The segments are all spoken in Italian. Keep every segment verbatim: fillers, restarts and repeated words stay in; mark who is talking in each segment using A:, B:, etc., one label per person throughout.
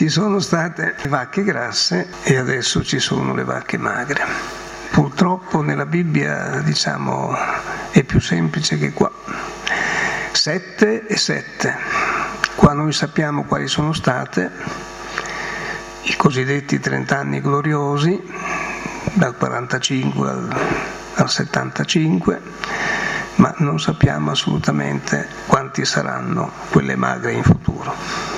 A: ci sono state le vacche grasse e adesso ci sono le vacche magre. Purtroppo nella Bibbia, diciamo, è più semplice che qua. Sette e sette. Qua noi sappiamo quali sono state i cosiddetti trent'anni gloriosi, dal quarantacinque al, al settantacinque, ma non sappiamo assolutamente quanti saranno quelle magre in futuro.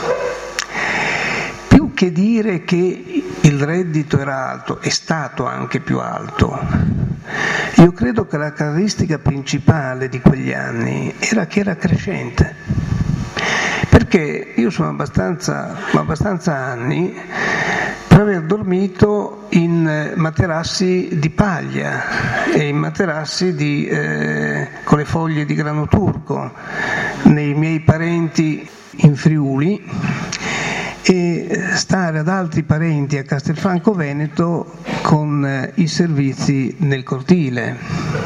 A: Più che dire che il reddito era alto, è stato anche più alto, io credo che la caratteristica principale di quegli anni era che era crescente, perché io sono abbastanza, abbastanza anni per aver dormito in materassi di paglia e in materassi di, eh, con le foglie di grano turco nei miei parenti in Friuli, e stare ad altri parenti a Castelfranco Veneto con eh, i servizi nel cortile.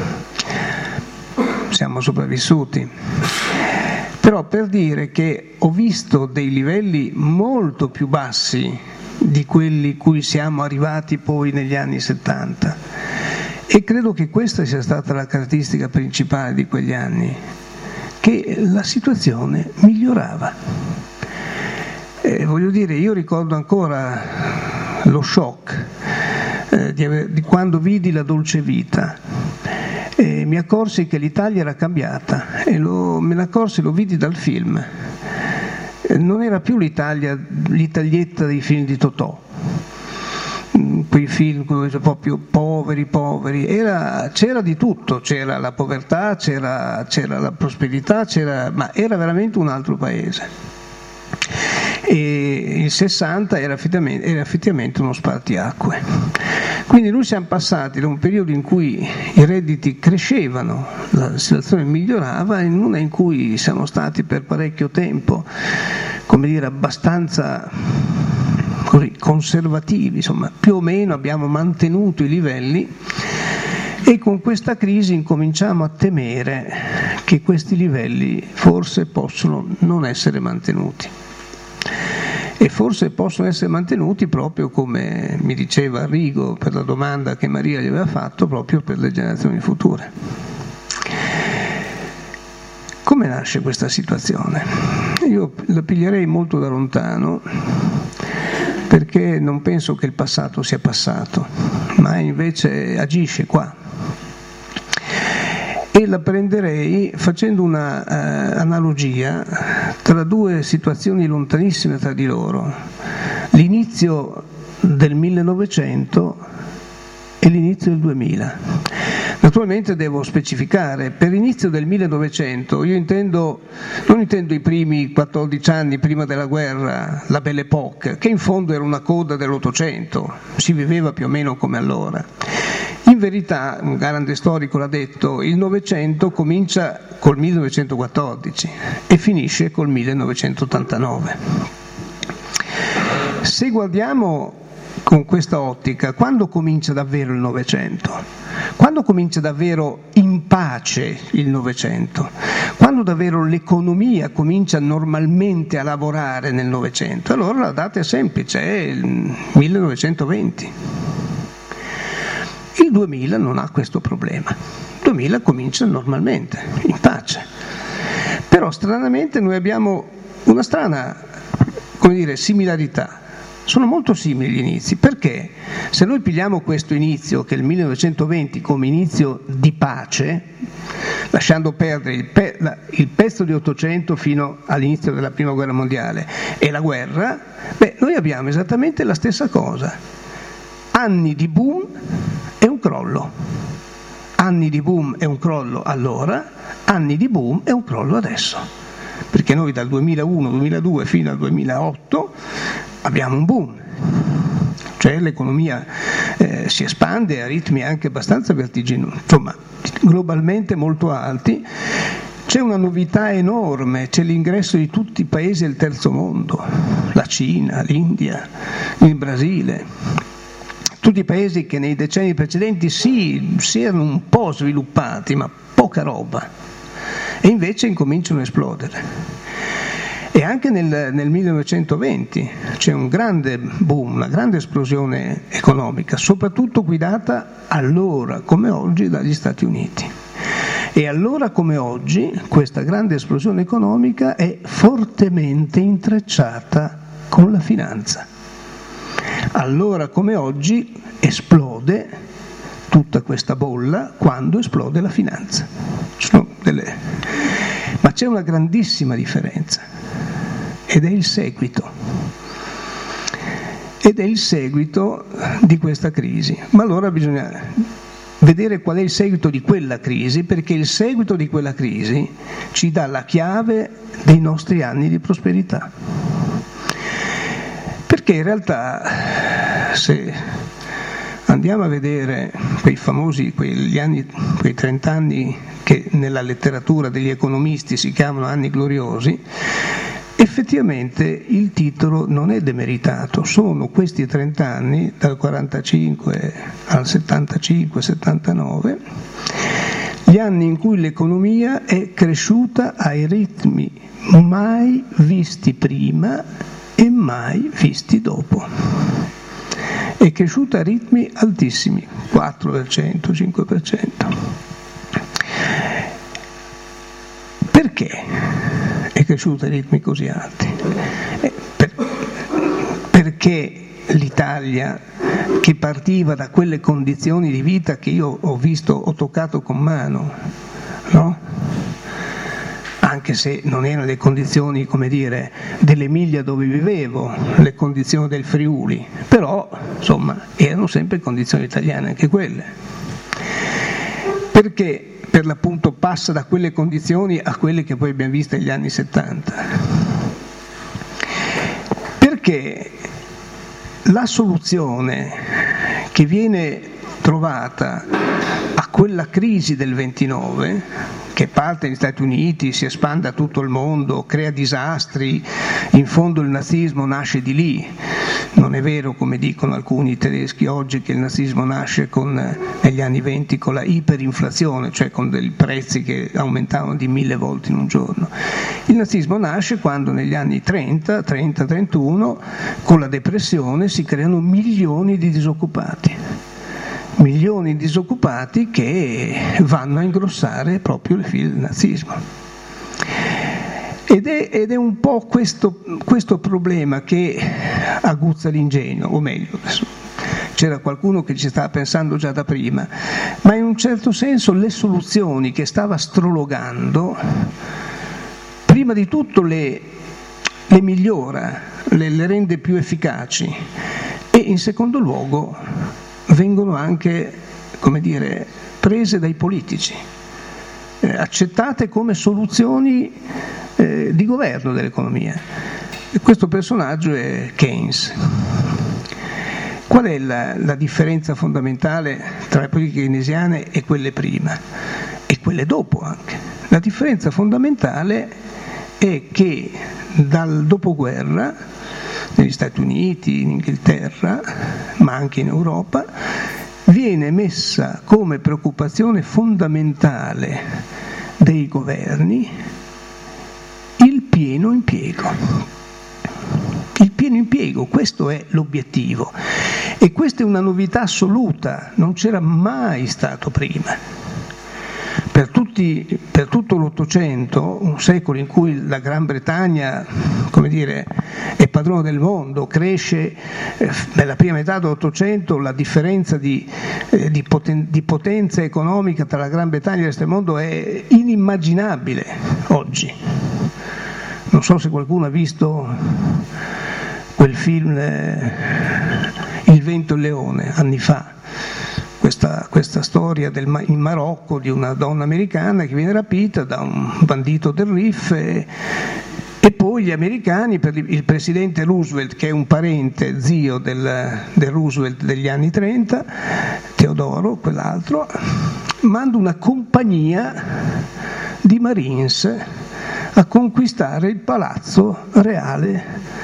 A: Siamo sopravvissuti. Però per dire che ho visto dei livelli molto più bassi di quelli cui siamo arrivati poi negli anni settanta, e credo che questa sia stata la caratteristica principale di quegli anni, che la situazione migliorava. Eh, voglio dire, io ricordo ancora lo shock eh, di, aver, di quando vidi La Dolce Vita. E mi accorsi che l'Italia era cambiata e lo, me ne accorsi, lo vidi dal film. E non era più l'Italia, l'italietta dei film di Totò, quei film proprio poveri, poveri, era, c'era di tutto, c'era la povertà, c'era, c'era la prosperità, c'era, ma era veramente un altro paese. E il sessanta era effettivamente, era effettivamente uno spartiacque. Quindi noi siamo passati da un periodo in cui i redditi crescevano, la situazione migliorava, in una in cui siamo stati per parecchio tempo, come dire, abbastanza così conservativi, insomma, più o meno abbiamo mantenuto i livelli, e con questa crisi incominciamo a temere che questi livelli forse possono non essere mantenuti. E forse possono essere mantenuti proprio, come mi diceva Arrigo per la domanda che Maria gli aveva fatto, proprio per le generazioni future. Come nasce questa situazione? Io la piglierei molto da lontano, perché non penso che il passato sia passato, ma invece agisce qua. E la prenderei facendo una eh, analogia tra due situazioni lontanissime tra di loro: l'inizio del millenovecento e l'inizio del duemila. Naturalmente devo specificare, per l'inizio del millenovecento io intendo, non intendo i primi quattordici anni prima della guerra, la Belle Époque, che in fondo era una coda dell'Ottocento, si viveva più o meno come allora. In verità, un grande storico l'ha detto, il Novecento comincia col millenovecentoquattordici e finisce col millenovecentottantanove. Se guardiamo con questa ottica, quando comincia davvero il Novecento? Quando comincia davvero in pace il Novecento? Quando davvero l'economia comincia normalmente a lavorare nel Novecento? Allora la data è semplice, è il millenovecentoventi. Il duemila non ha questo problema, il duemila comincia normalmente, in pace. Però stranamente noi abbiamo una strana, come dire, similarità. Sono molto simili gli inizi, perché se noi pigliamo questo inizio, che è il millenovecentoventi, come inizio di pace, lasciando perdere il, pe- la, il pezzo di Ottocento fino all'inizio della Prima Guerra Mondiale e la guerra, beh, noi abbiamo esattamente la stessa cosa. Anni di boom e un crollo. Anni di boom e un crollo allora, anni di boom e un crollo adesso. Perché noi dal duemilauno duemiladue fino al duemilaotto abbiamo un boom, cioè l'economia eh, si espande a ritmi anche abbastanza vertiginosi, insomma globalmente molto alti. C'è una novità enorme, c'è l'ingresso di tutti i paesi del terzo mondo, la Cina, l'India, il Brasile, tutti i paesi che nei decenni precedenti sì, si erano un po' sviluppati, ma poca roba, e invece incominciano a esplodere. E anche nel, nel millenovecentoventi c'è un grande boom, una grande esplosione economica, soprattutto guidata allora come oggi dagli Stati Uniti. E allora come oggi questa grande esplosione economica è fortemente intrecciata con la finanza. Allora come oggi esplode tutta questa bolla quando esplode la finanza. Sono delle... Ma c'è una grandissima differenza ed è il seguito. Ed è il seguito di questa crisi. Ma allora bisogna vedere qual è il seguito di quella crisi, perché il seguito di quella crisi ci dà la chiave dei nostri anni di prosperità. Perché in realtà, se andiamo a vedere quei famosi, quegli anni, quei trent'anni che nella letteratura degli economisti si chiamano anni gloriosi, effettivamente il titolo non è demeritato, sono questi trent'anni, dal quarantacinque al settantacinque settantanove, gli anni in cui l'economia è cresciuta ai ritmi mai visti prima e mai visti dopo. È cresciuta a ritmi altissimi, quattro per cento, cinque per cento. Perché è cresciuta a ritmi così alti? Eh, per, perché l'Italia, che partiva da quelle condizioni di vita che io ho visto, ho toccato con mano, no? Anche se non erano le condizioni, come dire, dell'Emilia dove vivevo, le condizioni del Friuli, però insomma erano sempre condizioni italiane anche quelle. Perché per l'appunto passa da quelle condizioni a quelle che poi abbiamo visto negli anni settanta? Perché la soluzione che viene trovata a quella crisi del ventinove, che parte negli Stati Uniti, si espande a tutto il mondo, crea disastri, in fondo il nazismo nasce di lì. Non è vero, come dicono alcuni tedeschi oggi, che il nazismo nasce con, negli anni venti con la iperinflazione, cioè con dei prezzi che aumentavano di mille volte in un giorno. Il nazismo nasce quando negli anni trenta, trenta trentuno, con la depressione si creano milioni di disoccupati. Milioni di disoccupati che vanno a ingrossare proprio le file del nazismo. Ed è, ed è un po' questo, questo problema che aguzza l'ingegno, o meglio, adesso c'era qualcuno che ci stava pensando già da prima, ma in un certo senso le soluzioni che stava strologando, prima di tutto le, le migliora, le, le rende più efficaci e in secondo luogo vengono anche, come dire, prese dai politici, eh, accettate come soluzioni eh, di governo dell'economia. E questo personaggio è Keynes. Qual è la, la differenza fondamentale tra le politiche keynesiane e quelle prima? E quelle dopo anche? La differenza fondamentale è che dal dopoguerra negli Stati Uniti, in Inghilterra, ma anche in Europa, viene messa come preoccupazione fondamentale dei governi il pieno impiego. Il pieno impiego, questo è l'obiettivo. E questa è una novità assoluta, non c'era mai stato prima. Per, tutti, per tutto l'Ottocento, un secolo in cui la Gran Bretagna, come dire, è padrone del mondo, cresce, eh, nella prima metà dell'Ottocento la differenza di, eh, di, poten- di potenza economica tra la Gran Bretagna e il resto del mondo è inimmaginabile oggi. Non so se qualcuno ha visto quel film eh, Il vento e il leone, anni fa. Questa, questa storia del, in Marocco di una donna americana che viene rapita da un bandito del Rif e, e poi gli americani, per il presidente Roosevelt, che è un parente zio del, del Roosevelt degli anni trenta, Teodoro, quell'altro, manda una compagnia di Marines a conquistare il palazzo reale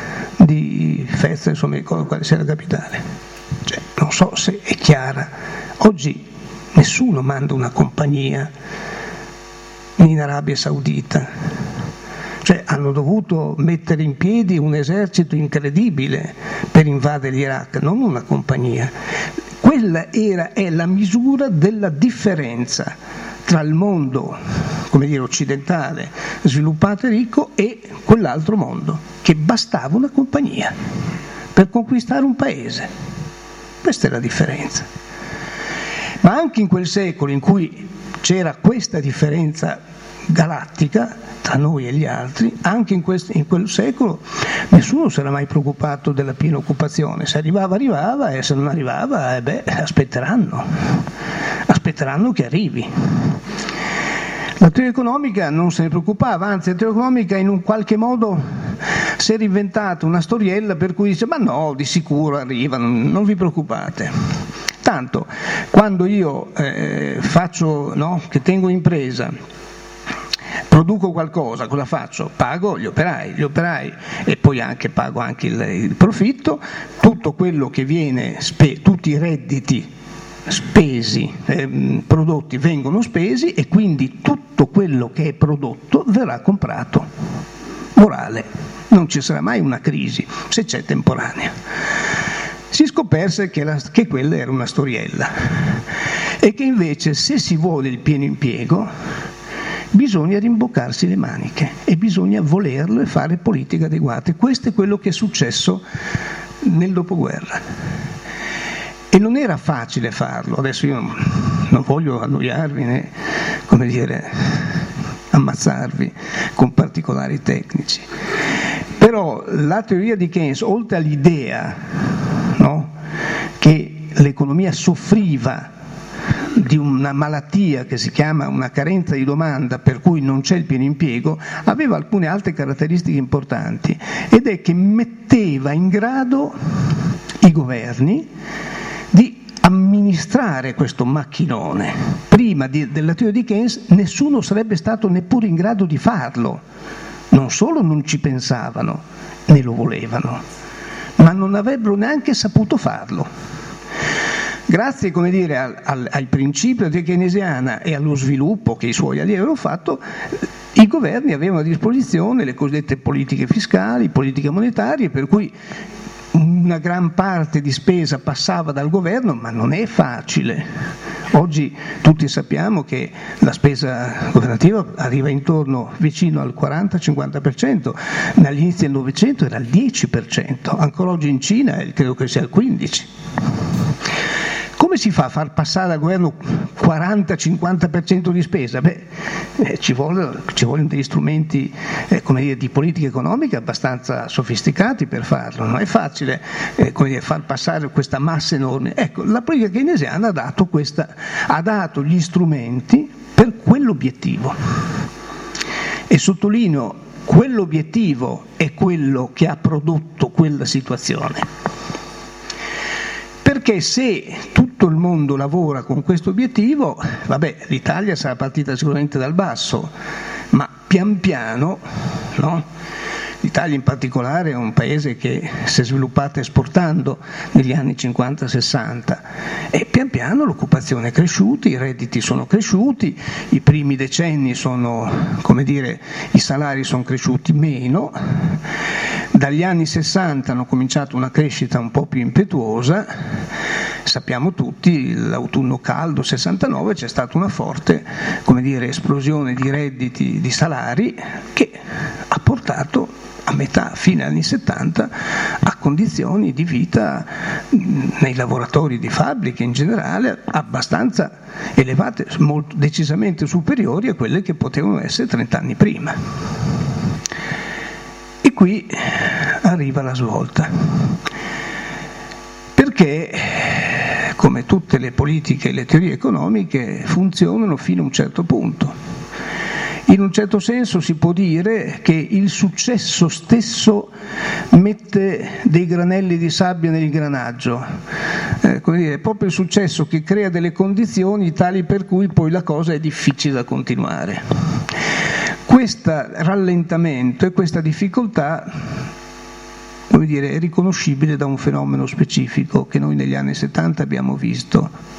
A: di Fez, insomma, quale sia la capitale. Cioè, non so se è chiara. Oggi nessuno manda una compagnia in Arabia Saudita, Cioè hanno dovuto mettere in piedi un esercito incredibile per invadere l'Iraq, non una compagnia. Quella era, è la misura della differenza tra il mondo, come dire, occidentale, sviluppato e ricco, e quell'altro mondo, che bastava una compagnia per conquistare un paese. Questa è la differenza. Ma anche in quel secolo in cui c'era questa differenza galattica tra noi e gli altri, anche in, quest- in quel secolo nessuno si era mai preoccupato della piena occupazione. Se arrivava arrivava, e se non arrivava, eh beh, aspetteranno aspetteranno che arrivi. La teoria economica non se ne preoccupava, anzi la teoria economica in un qualche modo si è reinventata una storiella per cui dice: ma no, di sicuro arrivano, non vi preoccupate. Tanto quando io eh, faccio, no, che tengo impresa, produco qualcosa, cosa faccio? Pago gli operai, gli operai e poi anche pago anche il, il profitto, tutto quello che viene, spe- tutti i redditi spesi, eh, prodotti vengono spesi, e quindi tutto quello che è prodotto verrà comprato. Morale, non ci sarà mai una crisi se c'è temporanea. Si scoperse che, la, che quella era una storiella e che invece, se si vuole il pieno impiego, bisogna rimboccarsi le maniche e bisogna volerlo e fare politiche adeguate. Questo è quello che è successo nel dopoguerra. E non era facile farlo. Adesso io non voglio annoiarvi né, come dire, ammazzarvi con particolari tecnici. Però la teoria di Keynes, oltre all'idea, no, che l'economia soffriva di una malattia che si chiama una carenza di domanda, per cui non c'è il pieno impiego, aveva alcune altre caratteristiche importanti, ed è che metteva in grado i governi di amministrare questo macchinone. Prima di, della teoria di Keynes nessuno sarebbe stato neppure in grado di farlo. Non solo non ci pensavano, né lo volevano, ma non avrebbero neanche saputo farlo. Grazie, come dire, al, al, al principio keynesiana e allo sviluppo che i suoi allievi avevano fatto, i governi avevano a disposizione le cosiddette politiche fiscali, politiche monetarie, per cui una gran parte di spesa passava dal governo, ma non è facile. Oggi tutti sappiamo che la spesa governativa arriva intorno vicino al quaranta cinquanta per cento, all'inizio del Novecento era il dieci per cento, ancora oggi in Cina credo che sia il quindici per cento. Come si fa a far passare al governo quaranta cinquanta per cento di spesa? Beh, eh, ci, vuole, ci vogliono degli strumenti eh, come dire, di politica economica abbastanza sofisticati per farlo. Non è facile eh, come dire, far passare questa massa enorme. Ecco, la politica keynesiana ha dato, questa, ha dato gli strumenti per quell'obiettivo. E sottolineo, quell'obiettivo è quello che ha prodotto quella situazione. Perché se tutto il mondo lavora con questo obiettivo, vabbè, l'Italia sarà partita sicuramente dal basso, ma pian piano, no? L'Italia in particolare è un paese che si è sviluppato esportando negli anni cinquanta sessanta e pian piano l'occupazione è cresciuta, i redditi sono cresciuti, i primi decenni sono, come dire, i salari sono cresciuti meno, dagli anni sessanta hanno cominciato una crescita un po' più impetuosa, sappiamo tutti, l'autunno caldo sessantanove c'è stata una forte, come dire, esplosione di redditi, di salari che ha portato a metà, fine anni settanta, a condizioni di vita nei lavoratori di fabbriche in generale abbastanza elevate, molto, decisamente superiori a quelle che potevano essere trent'anni prima. E qui arriva la svolta, perché come tutte le politiche e le teorie economiche funzionano fino a un certo punto. In un certo senso si può dire che il successo stesso mette dei granelli di sabbia nel granaggio, eh, come dire, è proprio il successo che crea delle condizioni tali per cui poi la cosa è difficile da continuare. Questo rallentamento e questa difficoltà, come dire, è riconoscibile da un fenomeno specifico che noi negli anni settanta abbiamo visto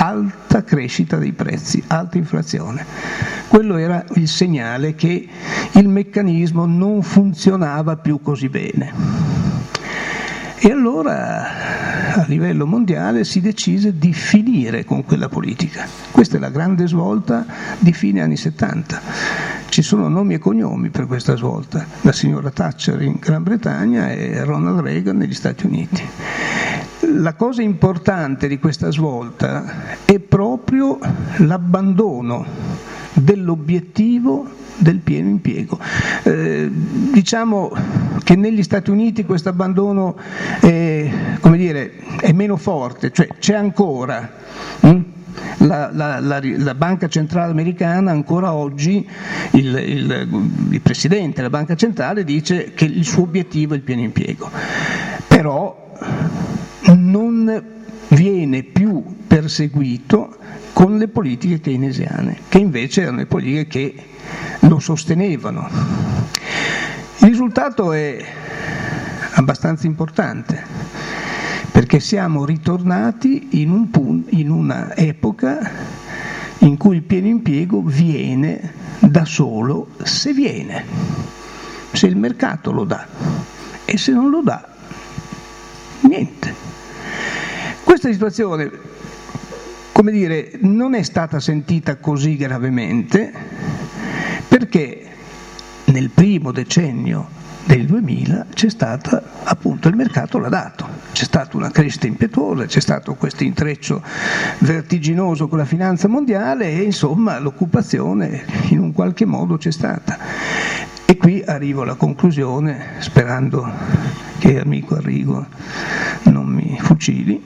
A: alta crescita dei prezzi, alta inflazione. Quello era il segnale che il meccanismo non funzionava più così bene. E allora a livello mondiale si decise di finire con quella politica. Questa è la grande svolta di fine anni settanta. Ci sono nomi e cognomi per questa svolta, la signora Thatcher in Gran Bretagna e Ronald Reagan negli Stati Uniti. La cosa importante di questa svolta è proprio l'abbandono dell'obiettivo del pieno impiego. Eh, diciamo che negli Stati Uniti questo abbandono è, come dire, è meno forte, cioè c'è ancora. Hm? La, la, la, la Banca Centrale Americana ancora oggi, il, il, il Presidente della Banca Centrale dice che il suo obiettivo è il pieno impiego, però non viene più perseguito con le politiche keynesiane, che invece erano le politiche che lo sostenevano. Il risultato è abbastanza importante, perché siamo ritornati in, un pun- in una epoca in cui il pieno impiego viene da solo se viene, se il mercato lo dà, e se non lo dà, niente. Questa situazione, come dire, non è stata sentita così gravemente, perché nel primo decennio del duemila c'è stata, appunto, il mercato l'ha dato, c'è stata una crescita impetuosa, c'è stato questo intreccio vertiginoso con la finanza mondiale e insomma l'occupazione in un qualche modo c'è stata. E qui arrivo alla conclusione, sperando che amico Arrigo non mi fucili,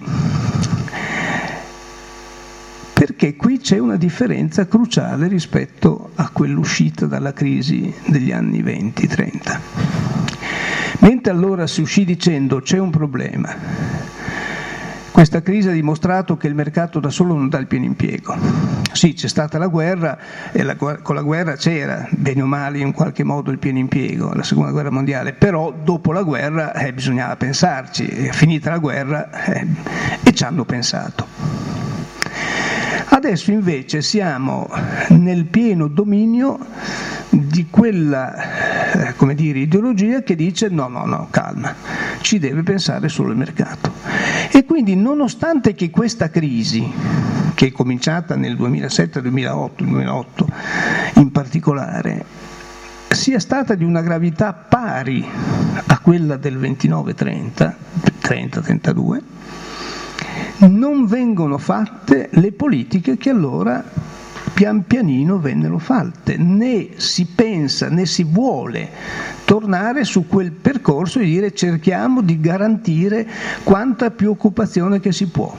A: perché qui c'è una differenza cruciale rispetto a quell'uscita dalla crisi degli anni venti trenta. Mentre allora si uscì dicendo c'è un problema, questa crisi ha dimostrato che il mercato da solo non dà il pieno impiego. Sì, c'è stata la guerra e la, con la guerra c'era, bene o male, in qualche modo il pieno impiego, la seconda guerra mondiale, però dopo la guerra eh, bisognava pensarci, è finita la guerra eh, e ci hanno pensato. Adesso invece siamo nel pieno dominio di quella, eh, come dire, ideologia che dice no, no, no, calma, ci deve pensare solo il mercato. E quindi nonostante che questa crisi, che è cominciata nel duemilasette duemilaotto, duemilaotto in particolare, sia stata di una gravità pari a quella del ventinove trenta, trenta trentadue, non vengono fatte le politiche che allora pian pianino vennero fatte, né si pensa né si vuole tornare su quel percorso di dire cerchiamo di garantire quanta più occupazione che si può.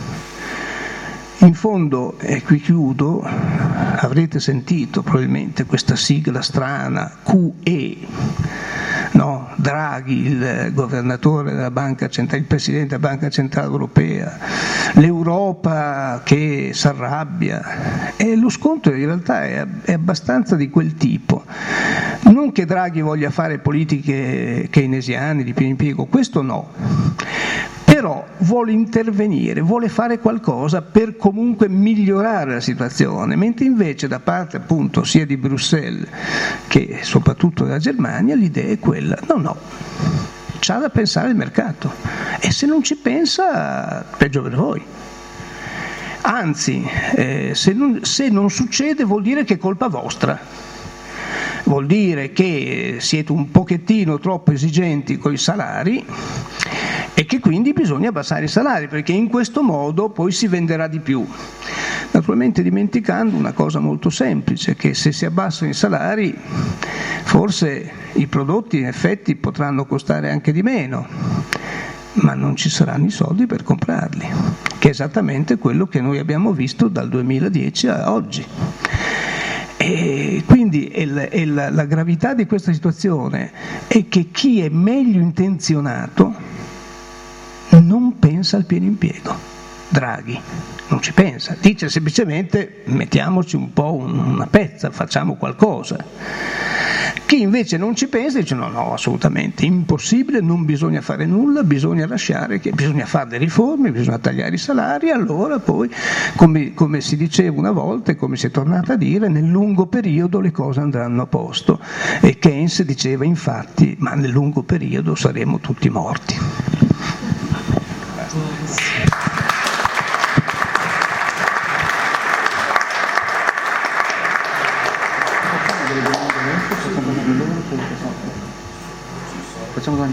A: In fondo, e qui chiudo, avrete sentito probabilmente questa sigla strana Q E, no? Draghi, il governatore della Banca Centrale, il presidente della Banca Centrale Europea, l'Europa che si arrabbia, e lo scontro in realtà è, è abbastanza di quel tipo. Non che Draghi voglia fare politiche keynesiane di pieno impiego, questo no, però vuole intervenire, vuole fare qualcosa per comunque migliorare la situazione, mentre invece da parte appunto sia di Bruxelles che soprattutto della Germania l'idea è quella, no no, c'ha da pensare il mercato, e se non ci pensa peggio per voi. Anzi, eh, se, non, se non succede vuol dire che è colpa vostra, vuol dire che siete un pochettino troppo esigenti con i salari e che quindi bisogna abbassare i salari, perché in questo modo poi si venderà di più. Naturalmente dimenticando una cosa molto semplice, che se si abbassano i salari forse i prodotti in effetti potranno costare anche di meno, ma non ci saranno i soldi per comprarli, che è esattamente quello che noi abbiamo visto dal duemiladieci a oggi. E quindi è la, è la, la gravità di questa situazione è che chi è meglio intenzionato non pensa al pieno impiego. Draghi non ci pensa, dice semplicemente mettiamoci un po' una pezza, facciamo qualcosa. Chi invece non ci pensa dice no, no, assolutamente, impossibile, non bisogna fare nulla, bisogna lasciare, che bisogna fare le riforme, bisogna tagliare i salari, allora poi, come, come si diceva una volta e come si è tornata a dire, nel lungo periodo le cose andranno a posto. E Keynes diceva infatti, ma nel lungo periodo saremo tutti morti.
B: Facciamo